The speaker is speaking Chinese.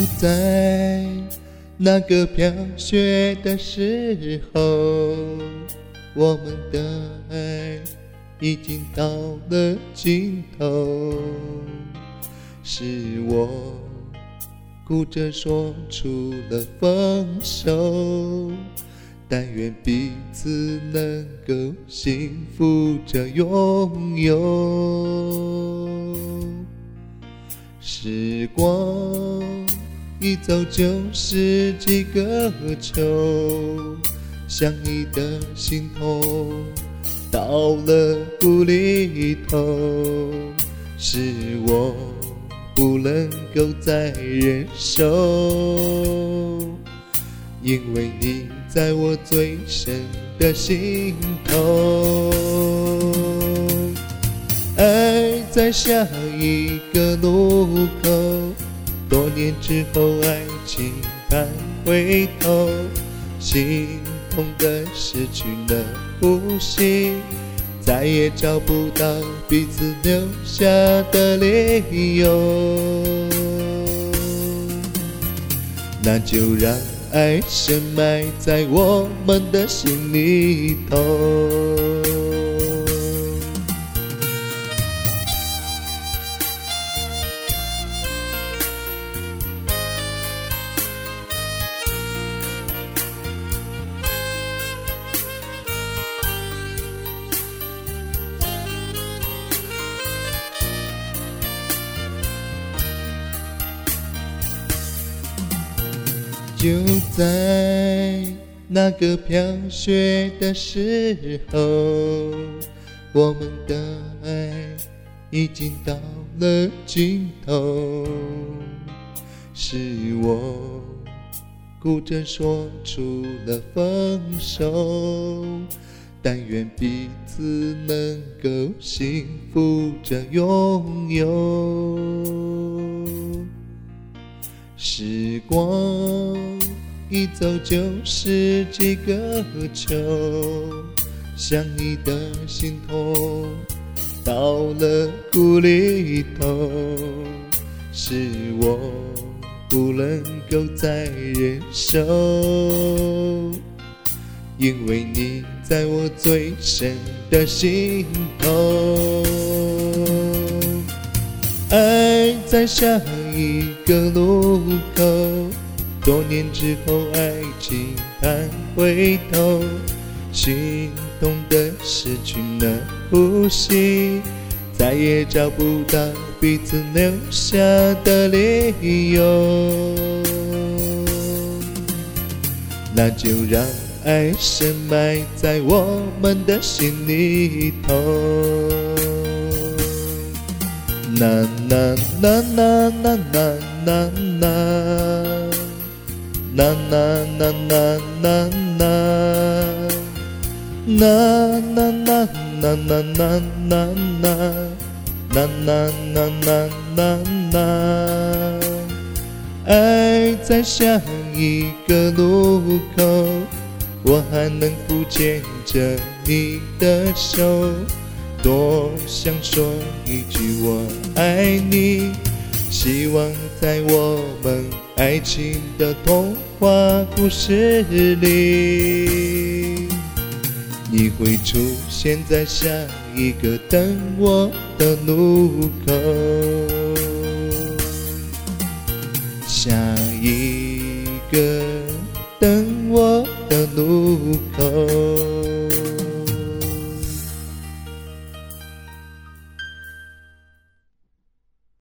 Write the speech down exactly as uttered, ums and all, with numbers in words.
在那个飘雪的时候，我们的爱已经到了尽头，是我哭着说出了分手，但愿彼此能够幸福着拥有。时光一走就是几个秋，想你的心痛到了无厘头，是我不能够再忍受，因为你在我最深的心头。爱在下一个路口，多年之后爱情盼回头，心痛的失去了呼吸，再也找不到彼此留下的理由，那就让爱深埋在我们的心里头。就在那个飘雪的时候，我们的爱已经到了尽头，是我哭着说出了分手，但愿彼此能够幸福着拥有。时光一走就是几个秋，想你的心痛到了无厘头，是我不能够再忍受，因为你在我最深的心头。爱在下一个路口，多年之后爱情盼回头，心痛的失去了呼吸，再也找不到彼此留下的理由，那就让爱深埋在我们的心里头。啦啦啦啦啦啦啦啦，啦啦啦啦啦啦，啦啦啦啦啦啦啦啦，啦啦啦啦啦啦。爱在下一个路口，我还能不牵着你的手，多想说一句我爱你，希望在我们爱情的童话故事里，你会出现在下一个等我的路口，下一个等我的路口。